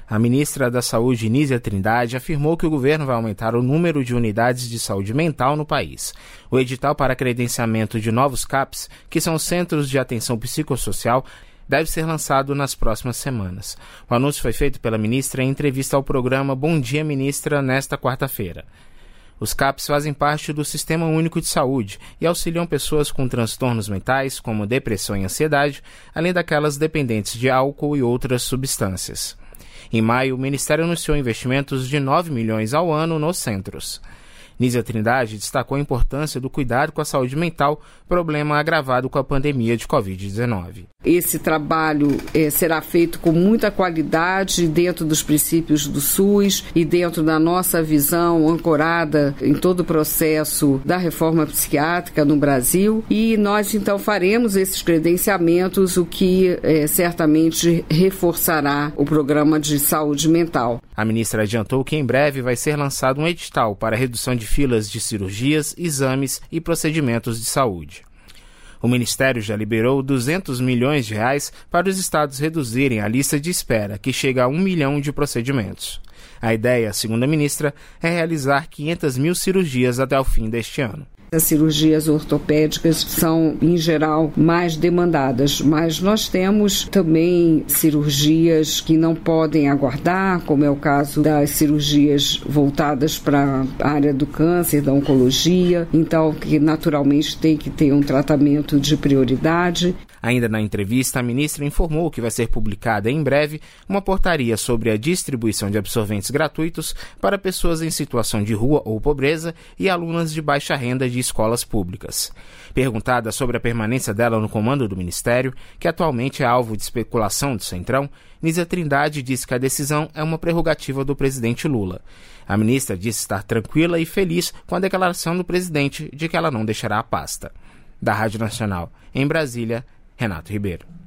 A ministra da Saúde, Nízia Trindade, afirmou que o governo vai aumentar o número de unidades de saúde mental no país. O edital para credenciamento de novos CAPs, que são Centros de Atenção Psicossocial, deve ser lançado nas próximas semanas. O anúncio foi feito pela ministra em entrevista ao programa Bom Dia Ministra nesta quarta-feira. Os CAPs fazem parte do Sistema Único de Saúde e auxiliam pessoas com transtornos mentais, como depressão e ansiedade, além daquelas dependentes de álcool e outras substâncias. Em maio, o Ministério anunciou investimentos de 9 milhões ao ano nos centros. Nízia Trindade destacou a importância do cuidado com a saúde mental, problema agravado com a pandemia de Covid-19. Esse trabalho será feito com muita qualidade dentro dos princípios do SUS e dentro da nossa visão ancorada em todo o processo da reforma psiquiátrica no Brasil. E nós, então, faremos esses credenciamentos, o que certamente reforçará o programa de saúde mental. A ministra adiantou que em breve vai ser lançado um edital para a redução de filas de cirurgias, exames e procedimentos de saúde. O Ministério já liberou 200 milhões de reais para os estados reduzirem a lista de espera, que chega a 1 milhão de procedimentos. A ideia, segundo a ministra, é realizar 500 mil cirurgias até o fim deste ano. As cirurgias ortopédicas são, em geral, mais demandadas, mas nós temos também cirurgias que não podem aguardar, como é o caso das cirurgias voltadas para a área do câncer, da oncologia, então que naturalmente tem que ter um tratamento de prioridade. Ainda na entrevista, a ministra informou que vai ser publicada em breve uma portaria sobre a distribuição de absorventes gratuitos para pessoas em situação de rua ou pobreza e alunas de baixa renda de escolas públicas. Perguntada sobre a permanência dela no comando do Ministério, que atualmente é alvo de especulação do Centrão, Nízia Trindade disse que a decisão é uma prerrogativa do presidente Lula. A ministra disse estar tranquila e feliz com a declaração do presidente de que ela não deixará a pasta. Da Rádio Nacional, em Brasília, Renato Ribeiro.